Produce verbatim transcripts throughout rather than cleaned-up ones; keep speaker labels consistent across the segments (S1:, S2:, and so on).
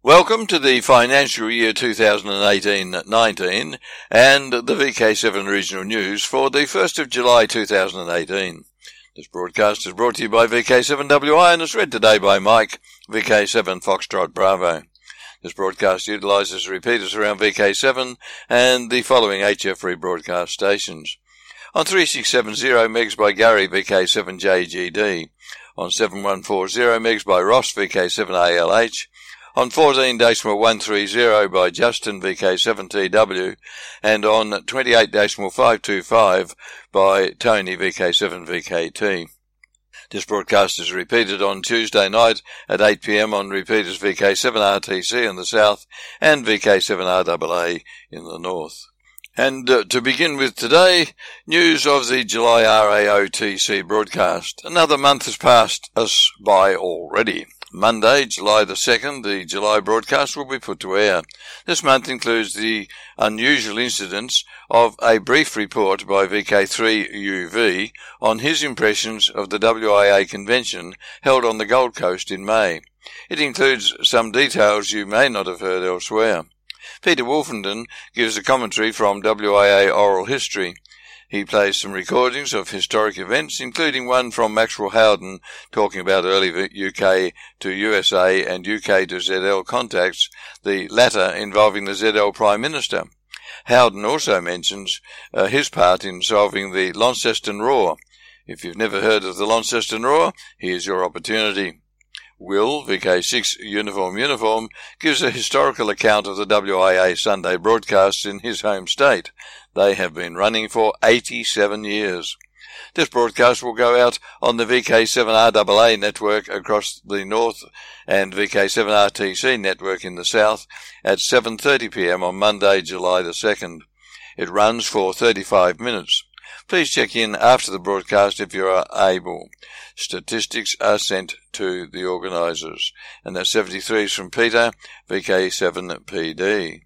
S1: Welcome to the financial year two thousand eighteen nineteen and the V K seven Regional News for the first of July two thousand eighteen. This broadcast is brought to you by V K seven W I and is read today by Mike, V K seven Foxtrot Bravo. This broadcast utilises repeaters around V K seven and the following H F rebroadcast stations. On three six seven zero megs by Gary, V K seven J G D. On seven one four zero megs by Ross, V K seven A L H. On fourteen one three zero by Justin, V K seven T W, and on twenty-eight five two five by Tony, V K seven V K T. This broadcast is repeated on Tuesday night at eight p m on repeaters V K seven R T C in the south and V K seven R A A in the north. And uh, to begin with today, news of the July R A O T C broadcast. Another month has passed us by already. Monday, July the second, the July broadcast will be put to air. This month includes the unusual incidents of a brief report by V K three U V on his impressions of the W I A convention held on the Gold Coast in May. It includes some details you may not have heard elsewhere. Peter Wolfenden gives a commentary from W I A Oral History. He plays some recordings of historic events, including one from Maxwell Howden talking about early U K to U S A and U K to Z L contacts, the latter involving the Z L Prime Minister. Howden also mentions uh, his part in solving the Launceston Roar. If you've never heard of the Launceston Roar, here's your opportunity. Will, V K six Uniform Uniform, gives a historical account of the W I A Sunday broadcasts in his home state. They have been running for eighty-seven years. This broadcast will go out on the V K seven R A A network across the north and V K seven R T C network in the south at seven thirty p m on Monday, July the second. It runs for thirty-five minutes. Please check in after the broadcast if you are able. Statistics are sent to the organisers. And that's seventy-threes from Peter, V K seven P D.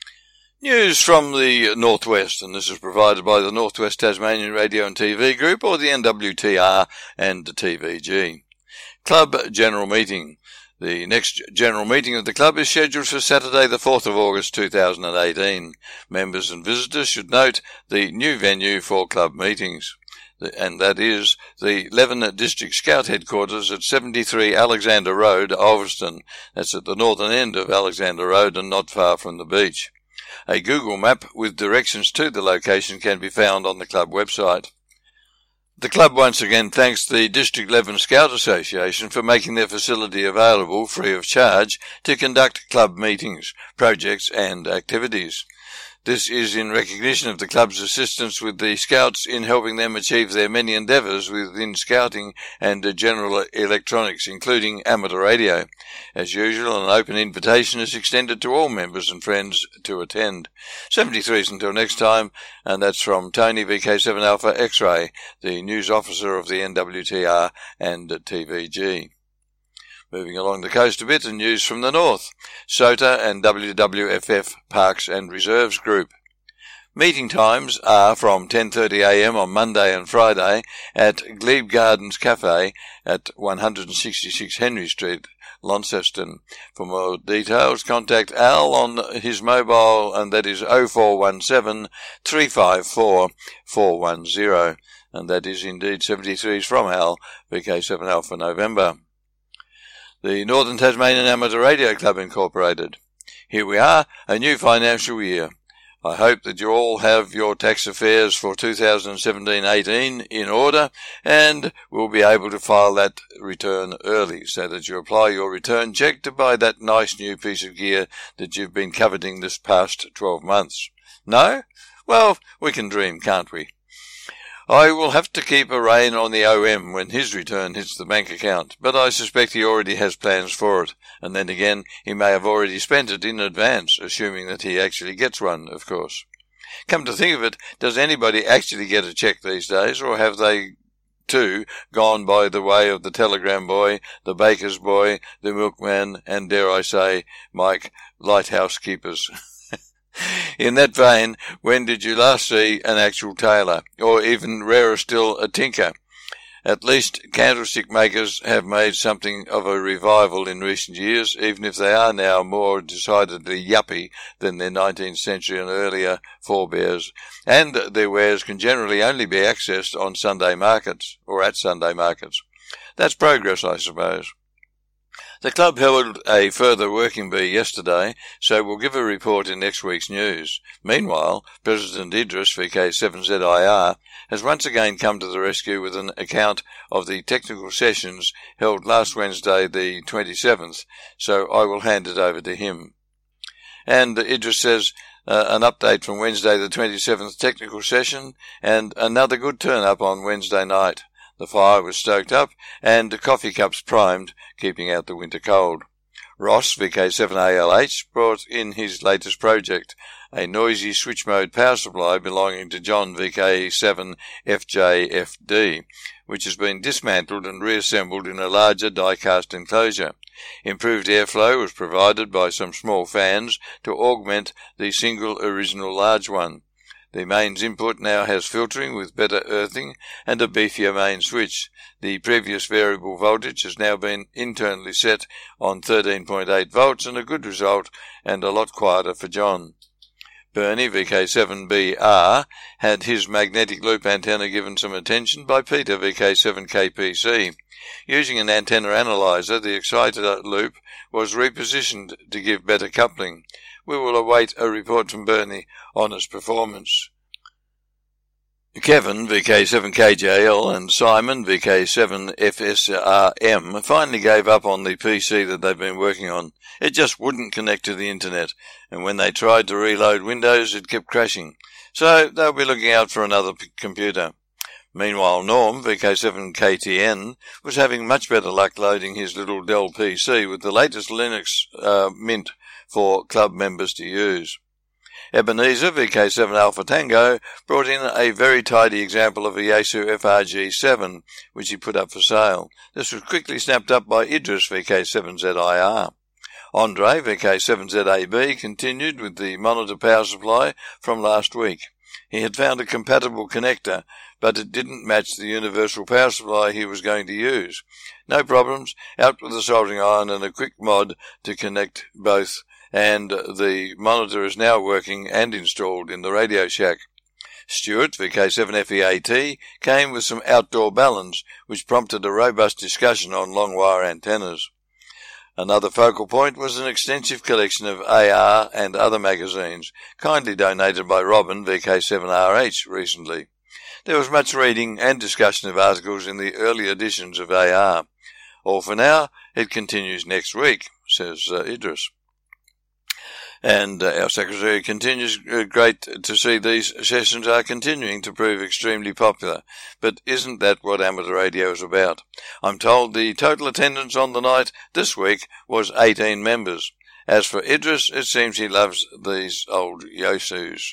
S1: News from the Northwest, and this is provided by the Northwest Tasmanian Radio and T V Group, or the N W T R and the T V G. Club General Meeting. The next general meeting of the club is scheduled for Saturday the fourth of August two thousand eighteen. Members and visitors should note the new venue for club meetings, and that is the Leven District Scout Headquarters at seventy-three Alexander Road, Ulverston. That's at the northern end of Alexander Road and not far from the beach. A Google map with directions to the location can be found on the club website. The club once again thanks the District Leven Scout Association for making their facility available free of charge to conduct club meetings, projects and activities. This is in recognition of the club's assistance with the Scouts in helping them achieve their many endeavours within scouting and general electronics, including amateur radio. As usual, an open invitation is extended to all members and friends to attend. seventy-threes until next time, and that's from Tony, V K seven Alpha X-Ray, the news officer of the N W T R and T V G. Moving along the coast a bit, and news from the north. S O T A and W W F F Parks and Reserves Group. Meeting times are from ten thirty a m on Monday and Friday at Glebe Gardens Cafe at one sixty-six Henry Street, Launceston. For more details, contact Al on his mobile, and that is oh four one seven, three five four, four one zero. And that is indeed seventy-threes from Al, V K seven Alpha November. The Northern Tasmanian Amateur Radio Club Incorporated. Here we are, a new financial year. I hope that you all have your tax affairs for two thousand seventeen eighteen in order and will be able to file that return early so that you apply your return check to buy that nice new piece of gear that you've been coveting this past twelve months. No? Well, we can dream, can't we? I will have to keep a rein on the O M when his return hits the bank account, but I suspect he already has plans for it, and then again he may have already spent it in advance, assuming that he actually gets one, of course. Come to think of it, does anybody actually get a cheque these days, or have they, too, gone by the way of the telegram boy, the baker's boy, the milkman, and, dare I say, Mike, lighthouse keepers? In that vein, when did you last see an actual tailor, or even rarer still, a tinker? At least candlestick makers have made something of a revival in recent years, even if they are now more decidedly yuppie than their nineteenth century and earlier forebears, and their wares can generally only be accessed on Sunday markets, or at Sunday markets. That's progress, I suppose. The club held a further working bee yesterday, so we'll give a report in next week's news. Meanwhile, President Idris, V K seven Z I R, has once again come to the rescue with an account of the technical sessions held last Wednesday the twenty-seventh, so I will hand it over to him. And Idris says, uh, an update from Wednesday the twenty-seventh technical session, and another good turn-up on Wednesday night. The fire was stoked up, and coffee cups primed, keeping out the winter cold. Ross, V K seven A L H, brought in his latest project, a noisy switch-mode power supply belonging to John V K seven F J F D, which has been dismantled and reassembled in a larger die-cast enclosure. Improved airflow was provided by some small fans to augment the single original large one. The mains input now has filtering with better earthing and a beefier main switch. The previous variable voltage has now been internally set on thirteen point eight volts, and a good result and a lot quieter for John. Bernie, V K seven B R, had his magnetic loop antenna given some attention by Peter, V K seven K P C. Using an antenna analyzer, the exciter loop was repositioned to give better coupling. We will await a report from Bernie on its performance. Kevin, V K seven K J L, and Simon, V K seven F S R M, finally gave up on the P C that they've been working on. It just wouldn't connect to the internet, and when they tried to reload Windows, it kept crashing. So they'll be looking out for another p- computer. Meanwhile, Norm, V K seven K T N, was having much better luck loading his little Dell P C with the latest Linux uh, Mint for club members to use. Ebenezer, V K seven Alpha Tango, brought in a very tidy example of a Yaesu F R G seven, which he put up for sale. This was quickly snapped up by Idris, V K seven Z I R. Andre, V K seven Z A B, continued with the monitor power supply from last week. He had found a compatible connector, but it didn't match the universal power supply he was going to use. No problems, out with the soldering iron and a quick mod to connect both, and the monitor is now working and installed in the Radio Shack. Stuart, V K seven F E A T, came with some outdoor balance, which prompted a robust discussion on long wire antennas. Another focal point was an extensive collection of A R and other magazines, kindly donated by Robin, V K seven R H, recently. There was much reading and discussion of articles in the early editions of A R. All for now, it continues next week, says uh, Idris. And uh, our secretary continues, uh, great to see these sessions are continuing to prove extremely popular. But isn't that what amateur radio is about? I'm told the total attendance on the night this week was eighteen members. As for Idris, it seems he loves these old Yaesus.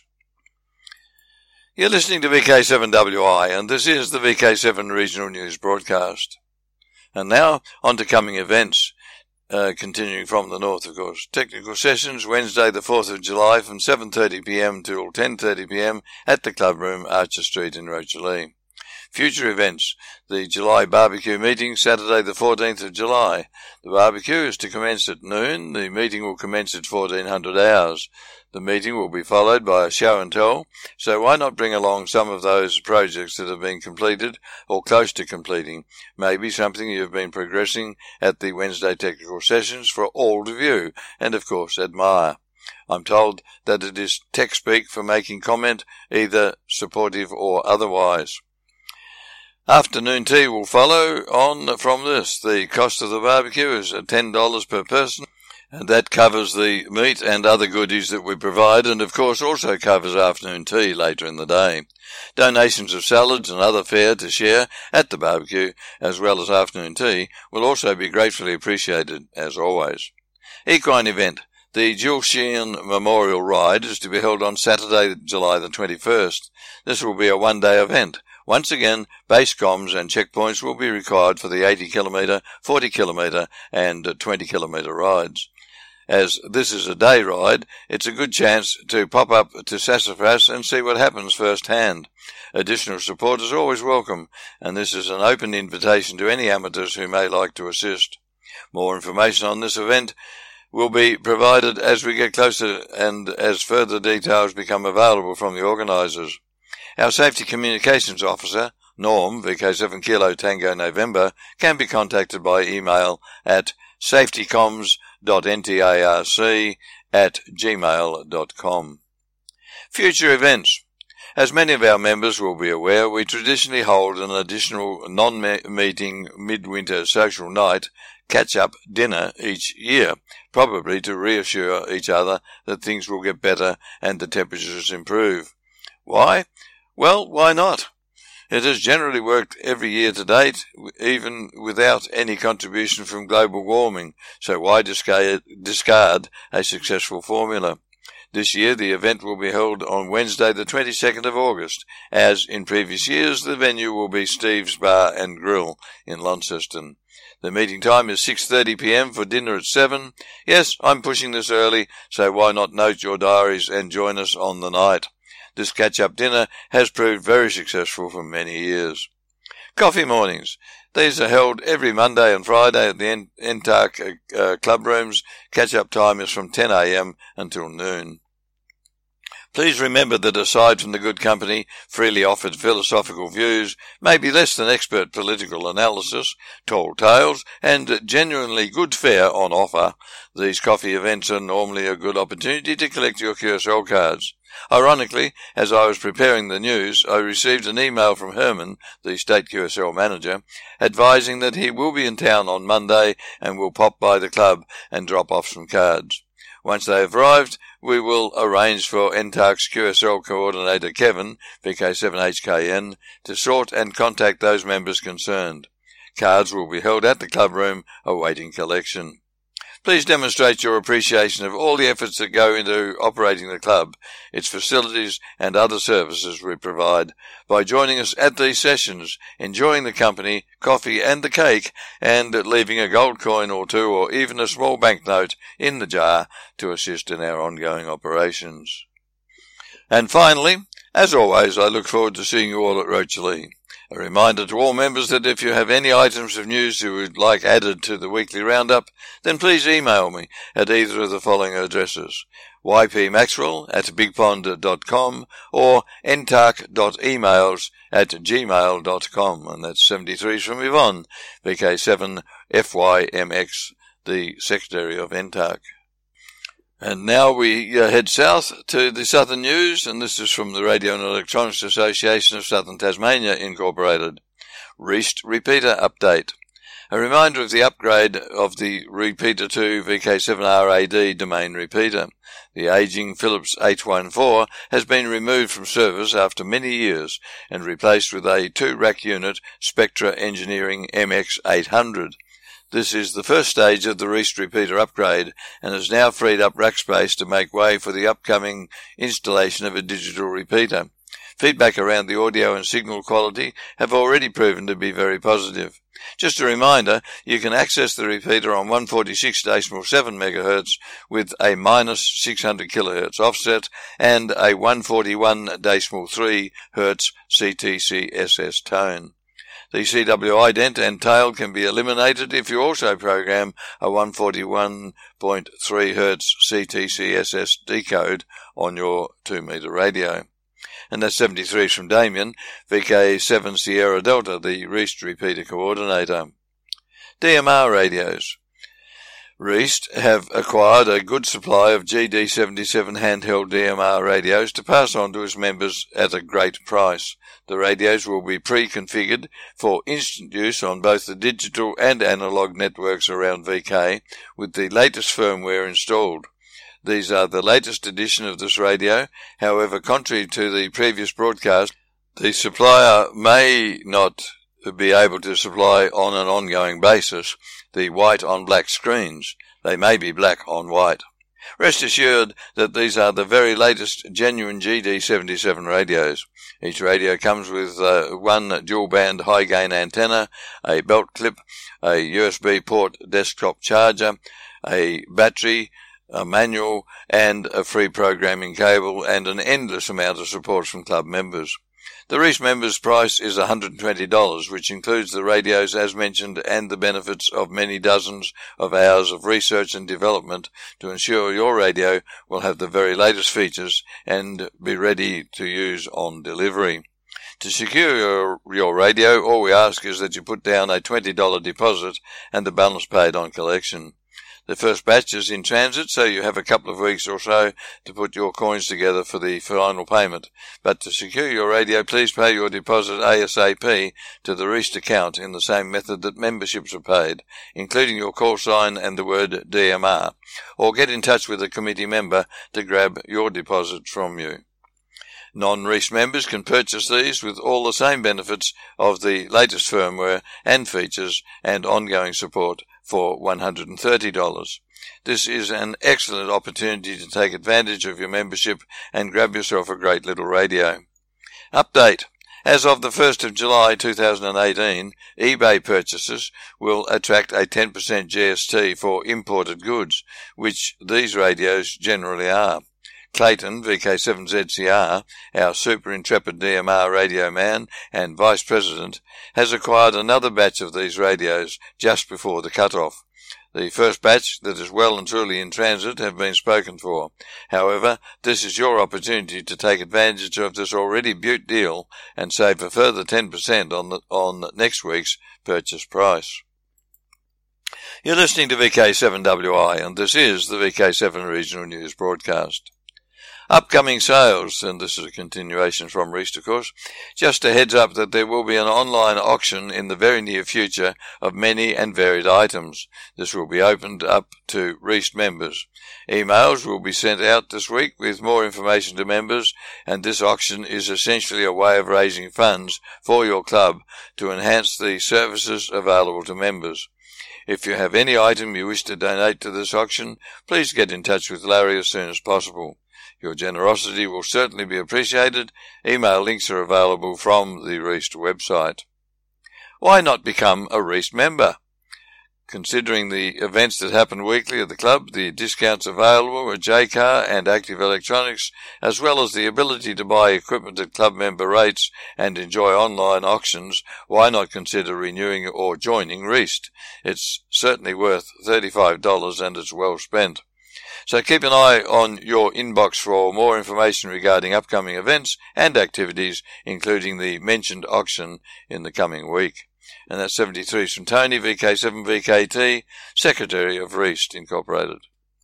S1: You're listening to V K seven W I, and this is the V K seven Regional News broadcast. And now, on to coming events. Uh, continuing from the north, of course. Technical sessions Wednesday the fourth of July from seven thirty p m till ten thirty p m at the Club Room, Archer Street in Rochalee. Future events. The July barbecue meeting Saturday the fourteenth of July. The barbecue is to commence at noon. The meeting will commence at fourteen hundred hours. The meeting will be followed by a show and tell, so why not bring along some of those projects that have been completed or close to completing, maybe something you've been progressing at the Wednesday technical sessions for all to view and, of course, admire. I'm told that it is tech speak for making comment, either supportive or otherwise. Afternoon tea will follow on from this. The cost of the barbecue is ten dollars per person. And that covers the meat and other goodies that we provide, and of course also covers afternoon tea later in the day. Donations of salads and other fare to share at the barbecue, as well as afternoon tea, will also be gratefully appreciated, as always. Equine event. The Jules Sheehan Memorial Ride is to be held on Saturday, July the twenty-first. This will be a one-day event. Once again, base comms and checkpoints will be required for the eighty kilometre, forty kilometre and twenty kilometre rides. As this is a day ride, it's a good chance to pop up to Sassafras and see what happens firsthand. Additional support is always welcome, and this is an open invitation to any amateurs who may like to assist. More information on this event will be provided as we get closer and as further details become available from the organisers. Our Safety Communications Officer, Norm, V K seven Kilo Tango November, can be contacted by email at safetycoms dot n t a r c at gmail dot com. Future events. As many of our members will be aware, we traditionally hold an additional non-meeting midwinter social night catch-up dinner each year, probably to reassure each other that things will get better and the temperatures improve. Why? Well, why not? It has generally worked every year to date, even without any contribution from global warming, so why discard, discard a successful formula? This year the event will be held on Wednesday the twenty-second of August. As in previous years, the venue will be Steve's Bar and Grill in Launceston. The meeting time is six thirty p m for dinner at seven. Yes, I'm pushing this early, so why not note your diaries and join us on the night? This catch-up dinner has proved very successful for many years. Coffee mornings. These are held every Monday and Friday at the N T A R C uh, club rooms. Catch-up time is from ten a m until noon. Please remember that aside from the good company, freely offered philosophical views, maybe less than expert political analysis, tall tales, and genuinely good fare on offer, these coffee events are normally a good opportunity to collect your Q S L cards. Ironically, as I was preparing the news, I received an email from Herman, the state Q S L manager, advising that he will be in town on Monday and will pop by the club and drop off some cards. Once they have arrived, we will arrange for N T A R C's Q S L coordinator Kevin, V K seven H K N, to sort and contact those members concerned. Cards will be held at the club room awaiting collection. Please demonstrate your appreciation of all the efforts that go into operating the club, its facilities and other services we provide, by joining us at these sessions, enjoying the company, coffee and the cake, and leaving a gold coin or two or even a small banknote in the jar to assist in our ongoing operations. And finally, as always, I look forward to seeing you all at Rochalee. A reminder to all members that if you have any items of news you would like added to the weekly roundup, then please email me at either of the following addresses: y p maxwell at bigpond dot com or n t a r c dot emails at gmail dot com. And that's seventy-three from Yvonne, V K seven F Y M X, the Secretary of N T A R C. And now we uh, head south to the Southern News, and this is from the Radio and Electronics Association of Southern Tasmania, Incorporated. Reist Repeater Update. A reminder of the upgrade of the Repeater two V K seven R A D domain repeater. The aging Philips H fourteen has been removed from service after many years and replaced with a two-rack unit Spectra Engineering M X eight hundred. This is the first stage of the Reist repeater upgrade and has now freed up rack space to make way for the upcoming installation of a digital repeater. Feedback around the audio and signal quality have already proven to be very positive. Just a reminder, you can access the repeater on one forty-six point seven megahertz with a minus six hundred kilohertz offset and a one forty-one point three hertz C T C S S tone. The C W ident and tail can be eliminated if you also program a one forty-one point three hertz C T C S S decode on your two meter radio. And that's seventy-three from Damien, V K seven Sierra Delta, the Reist repeater coordinator. D M R radios. Reist have acquired a good supply of G D seventy-seven handheld D M R radios to pass on to its members at a great price. The radios will be pre-configured for instant use on both the digital and analog networks around V K with the latest firmware installed. These are the latest edition of this radio. However, contrary to the previous broadcast, the supplier may not be able to supply on an ongoing basis the white on black screens. They may be black on white. Rest assured that these are the very latest genuine G D seventy-seven radios. Each radio comes with uh, one dual-band high-gain antenna, a belt clip, a U S B port desktop charger, a battery, a manual and a free programming cable, and an endless amount of support from club members. The Reist members' price is one hundred twenty dollars, which includes the radios as mentioned and the benefits of many dozens of hours of research and development to ensure your radio will have the very latest features and be ready to use on delivery. To secure your, your radio, all we ask is that you put down a twenty dollars deposit and the balance paid on collection. The first batch is in transit, so you have a couple of weeks or so to put your coins together for the final payment. But to secure your radio, please pay your deposit ASAP to the Reist account in the same method that memberships are paid, including your call sign and the word D M R, or get in touch with a committee member to grab your deposit from you. Non-Reist members can purchase these with all the same benefits of the latest firmware and features and ongoing support for one hundred thirty dollars. This is an excellent opportunity to take advantage of your membership and grab yourself a great little radio. Update. As of the first of July two thousand eighteen, eBay purchases will attract a ten percent G S T for imported goods, which these radios generally are. Clayton, V K seven Z C R, our super intrepid D M R radio man and vice president, has acquired another batch of these radios just before the cut-off. The first batch, that is well and truly in transit, have been spoken for. However, this is your opportunity to take advantage of this already beaut deal and save a further ten percent on the, on next week's purchase price. You're listening to V K seven W I, and this is the V K seven Regional News Broadcast. Upcoming sales, and this is a continuation from Reist, of course. Just a heads up that there will be an online auction in the very near future of many and varied items. This will be opened up to Reist members. Emails will be sent out this week with more information to members, and this auction is essentially a way of raising funds for your club to enhance the services available to members. If you have any item you wish to donate to this auction, please get in touch with Larry as soon as possible. Your generosity will certainly be appreciated. Email links are available from the Reist website. Why not become a Reist member? Considering the events that happen weekly at the club, the discounts available at J-Car and Active Electronics, as well as the ability to buy equipment at club member rates and enjoy online auctions, why not consider renewing or joining Reist? It's certainly worth thirty-five dollars and it's well spent. So keep an eye on your inbox for more information regarding upcoming events and activities, including the mentioned auction in the coming week. And that's seventy-three from Tony, V K seven V K T, Secretary of Reist Incorporated.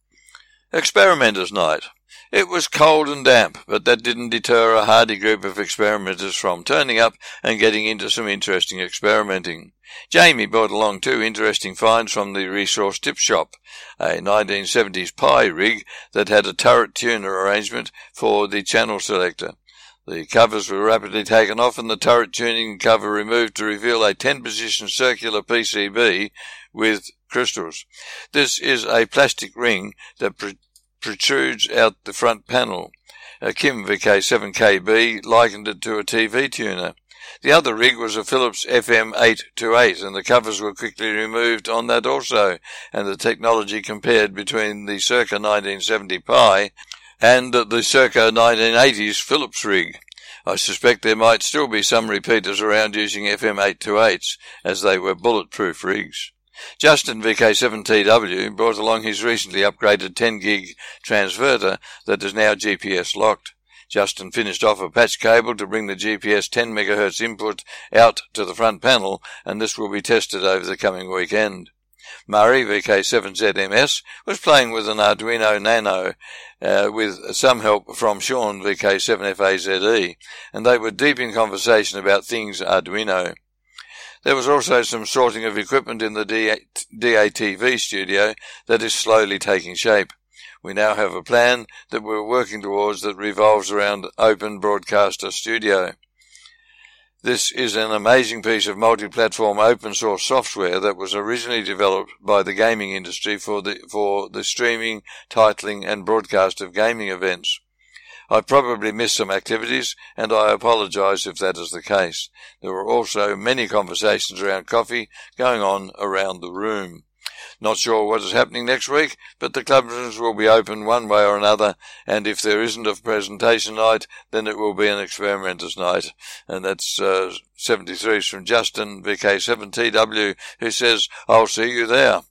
S1: Experimenters Night. It was cold and damp, but that didn't deter a hardy group of experimenters from turning up and getting into some interesting experimenting. Jamie brought along two interesting finds from the Resource Tip Shop, a nineteen seventies Pi rig that had a turret tuner arrangement for the channel selector. The covers were rapidly taken off and the turret tuning cover removed to reveal a ten-position circular P C B with crystals. This is a plastic ring that pr- protrudes out the front panel. Uh, Kim V K seven K B likened it to a T V tuner. The other rig was a Philips F M eight twenty-eight, and the covers were quickly removed on that also, and the technology compared between the circa nineteen seventy Pi and the circa nineteen eighties Philips rig. I suspect there might still be some repeaters around using F M eight twenty-eights, as they were bulletproof rigs. Justin V K seven T W brought along his recently upgraded ten gig transverter that is now G P S locked. Justin finished off a patch cable to bring the G P S ten megahertz input out to the front panel, and this will be tested over the coming weekend. Murray V K seven Z M S was playing with an Arduino Nano uh, with some help from Sean V K seven F A Z E, and they were deep in conversation about things Arduino. There was also some sorting of equipment in the D A T V studio that is slowly taking shape. We now have a plan that we're working towards that revolves around Open Broadcaster Studio. This is an amazing piece of multi-platform open-source software that was originally developed by the gaming industry for the for the streaming, titling, and broadcast of gaming events. I probably missed some activities, and I apologize if that is the case. There were also many conversations around coffee going on around the room. Not sure what is happening next week, but the clubrooms will be open one way or another, and if there isn't a presentation night, then it will be an experimenters night. And that's uh, seventy-threes from Justin, V K seven T W, who says, I'll see you there.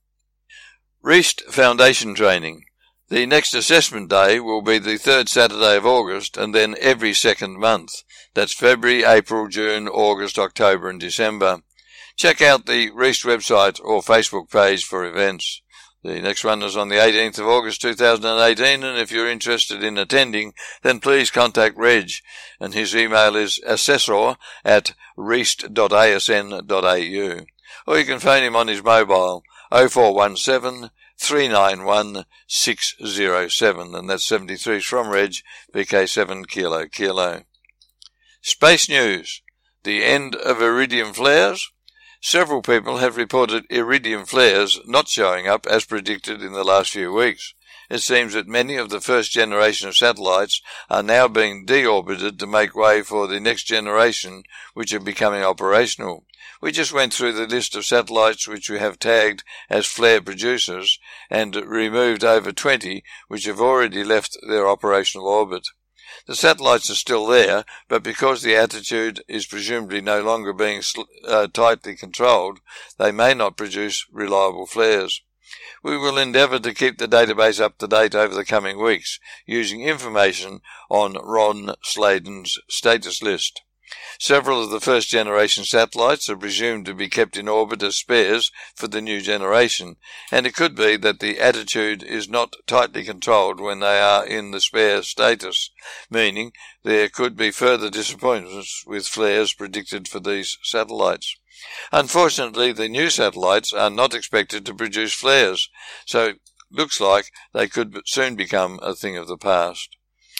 S1: Reist Foundation Training. The next assessment day will be the third Saturday of August, and then every second month. That's February, April, June, August, October and December. Check out the Reist website or Facebook page for events. The next one is on the eighteenth of August two thousand eighteen, and if you're interested in attending, then please contact Reg, and his email is assessor at reist dot a s n dot a u. Or you can phone him on his mobile, oh four one seven, three nine one, six oh seven, and that's seventy-three from Reg, V K seven Kilo Kilo. Space news. The end of iridium flares. Several people have reported iridium flares not showing up as predicted in the last few weeks. It seems that many of the first generation of satellites are now being deorbited to make way for the next generation, which are becoming operational. We just went through the list of satellites which we have tagged as flare producers and removed over twenty which have already left their operational orbit. The satellites are still there, but because the attitude is presumably no longer being uh, tightly controlled, they may not produce reliable flares. We will endeavour to keep the database up to date over the coming weeks, using information on Ron Sladen's status list. Several of the first-generation satellites are presumed to be kept in orbit as spares for the new generation, and it could be that the attitude is not tightly controlled when they are in the spare status, meaning there could be further disappointments with flares predicted for these satellites. Unfortunately, the new satellites are not expected to produce flares, so it looks like they could soon become a thing of the past.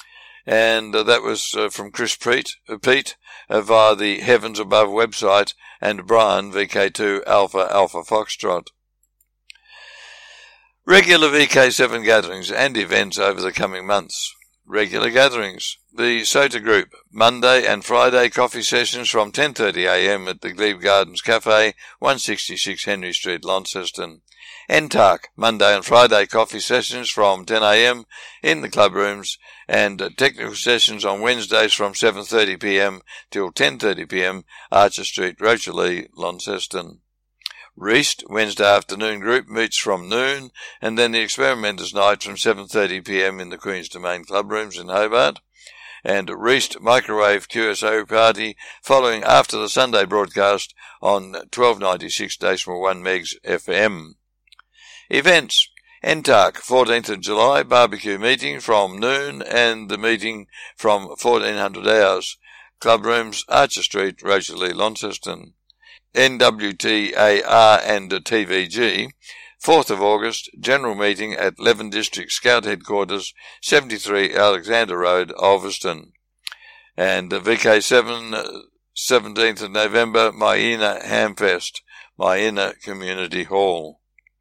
S1: And uh, that was uh, from Chris Pete, uh, Pete uh, via the Heavens Above website, and Brian, V K two Alpha Alpha Foxtrot. Regular V K seven gatherings and events over the coming months. Regular gatherings. The SOTA Group, Monday and Friday coffee sessions from ten thirty a m at the Glebe Gardens Cafe, one sixty-six Henry Street, Launceston. N T A R C, Monday and Friday coffee sessions from ten a m in the club rooms, and technical sessions on Wednesdays from seven thirty p m till ten thirty p m Archer Street, Rocherlea, Launceston. Reist, Wednesday afternoon group meets from noon, and then the Experimenters Night from seven thirty p m in the Queen's Domain club rooms in Hobart. And Reist Microwave Q S O party following after the Sunday broadcast on twelve ninety-six point one megs F M. Events. N T A R C, fourteenth of July, barbecue meeting from noon and the meeting from fourteen hundred hours. Club rooms, Archer Street, Rocherlea, Launceston. N W T A R and T V G, fourth of August, general meeting at eleven District Scout Headquarters, seventy-three Alexander Road, Ulverston. And V K seven, seventeenth of November, Myena Hamfest, Myena Community Hall.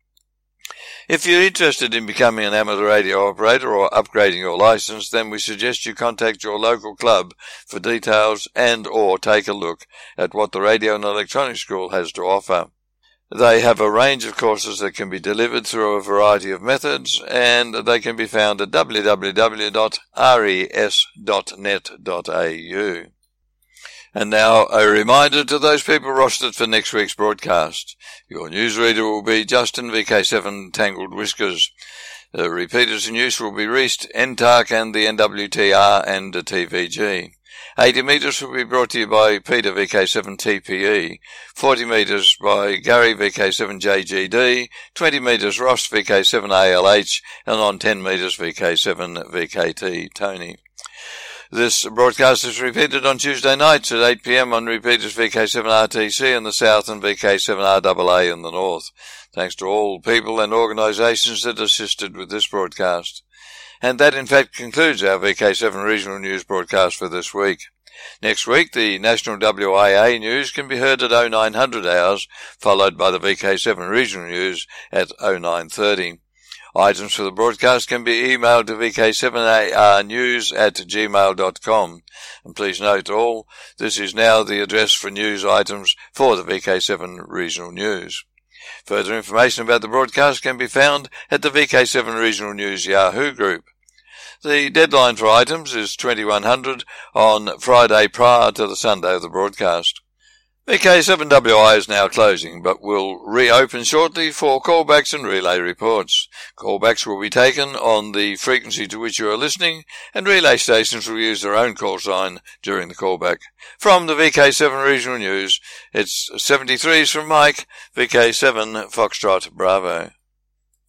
S1: If you're interested in becoming an amateur radio operator or upgrading your license, then we suggest you contact your local club for details and or take a look at what the Radio and Electronics School has to offer. They have a range of courses that can be delivered through a variety of methods, and they can be found at w w w dot res dot net dot a u. And now a reminder to those people rostered for next week's broadcast. Your newsreader will be Justin, V K seven Tangled Whiskers. The repeaters in use will be Reist, N T A R C and the N W T R and the T V G. eighty metres will be brought to you by Peter, V K seven T P E, forty metres by Gary, V K seven J G D, twenty metres Ross, V K seven A L H, and on ten metres V K seven V K T Tony. This broadcast is repeated on Tuesday nights at eight p m on repeaters V K seven R T C in the south and V K seven R A A in the north. Thanks to all people and organisations that assisted with this broadcast. And that in fact concludes our V K seven Regional News broadcast for this week. Next week, the National W I A News can be heard at oh nine hundred hours, followed by the V K seven Regional News at oh nine thirty. Items for the broadcast can be emailed to v k seven a r news at gmail dot com. And please note all, this is now the address for news items for the V K seven Regional News. Further information about the broadcast can be found at the V K seven Regional News Yahoo group. The deadline for items is twenty-one hundred on Friday prior to the Sunday of the broadcast. V K seven W I is now closing, but will reopen shortly for callbacks and relay reports. Callbacks will be taken on the frequency to which you are listening, and relay stations will use their own call sign during the callback. From the V K seven Regional News, it's seventy-threes from Mike, V K seven Foxtrot Bravo.